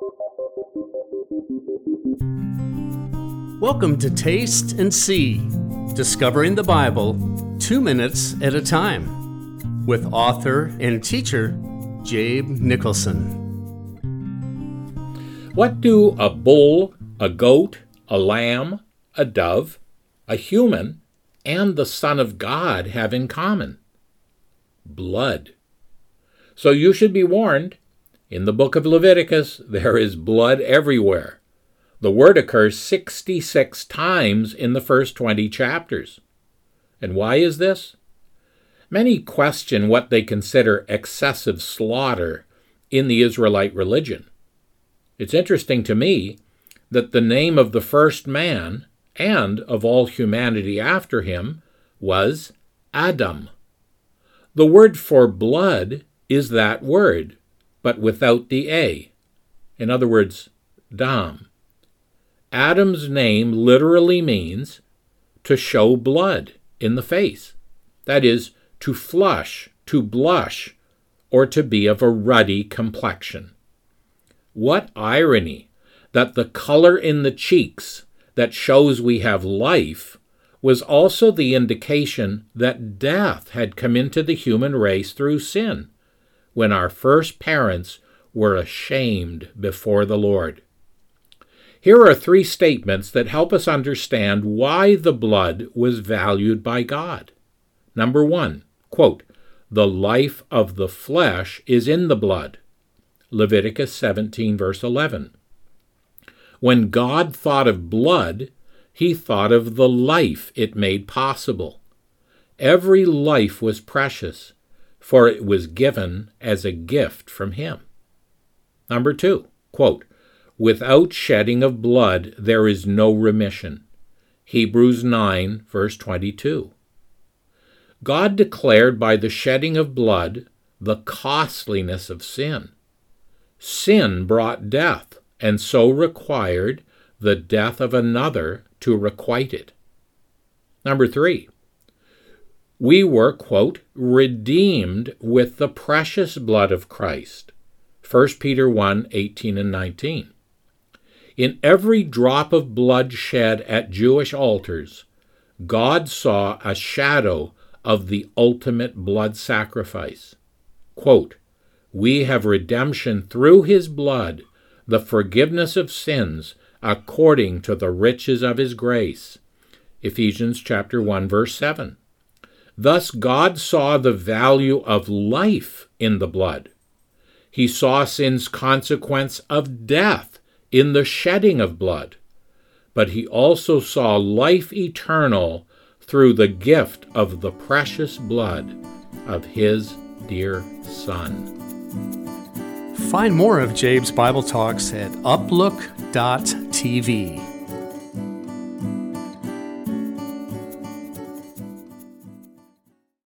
Welcome to Taste and See, Discovering the Bible 2 minutes at a time, with author and teacher Jabe Nicholson. What do a bull, a goat, a lamb, a dove, a human, and the Son of God have in common? Blood. So you should be warned. In the book of Leviticus, there is blood everywhere. The word occurs 66 times in the first 20 chapters. And why is this? Many question what they consider excessive slaughter in the Israelite religion. It's interesting to me that the name of the first man, and of all humanity after him, was Adam. The word for blood is that word, but without the A. In other words, dam. Adam's name literally means to show blood in the face. That is, to flush, to blush, or to be of a ruddy complexion. What irony that the color in the cheeks that shows we have life was also the indication that death had come into the human race through sin, when our first parents were ashamed before the Lord. Here are 3 statements that help us understand why the blood was valued by God. Number 1, quote, "The life of the flesh is in the blood." Leviticus 17, verse 11. When God thought of blood, he thought of the life it made possible. Every life was precious, for it was given as a gift from him. Number 2, quote, "Without shedding of blood, there is no remission." Hebrews 9, verse 22. God declared by the shedding of blood the costliness of sin. Sin brought death, and so required the death of another to requite it. Number 3, we were, quote, "redeemed with the precious blood of Christ." 1 Peter 1, 18 and 19. In every drop of blood shed at Jewish altars, God saw a shadow of the ultimate blood sacrifice. Quote, "We have redemption through his blood, the forgiveness of sins, according to the riches of his grace." Ephesians chapter 1, verse 7. Thus God saw the value of life in the blood. He saw sin's consequence of death in the shedding of blood, but he also saw life eternal through the gift of the precious blood of his dear Son. Find more of Jabe's Bible Talks at uplook.tv.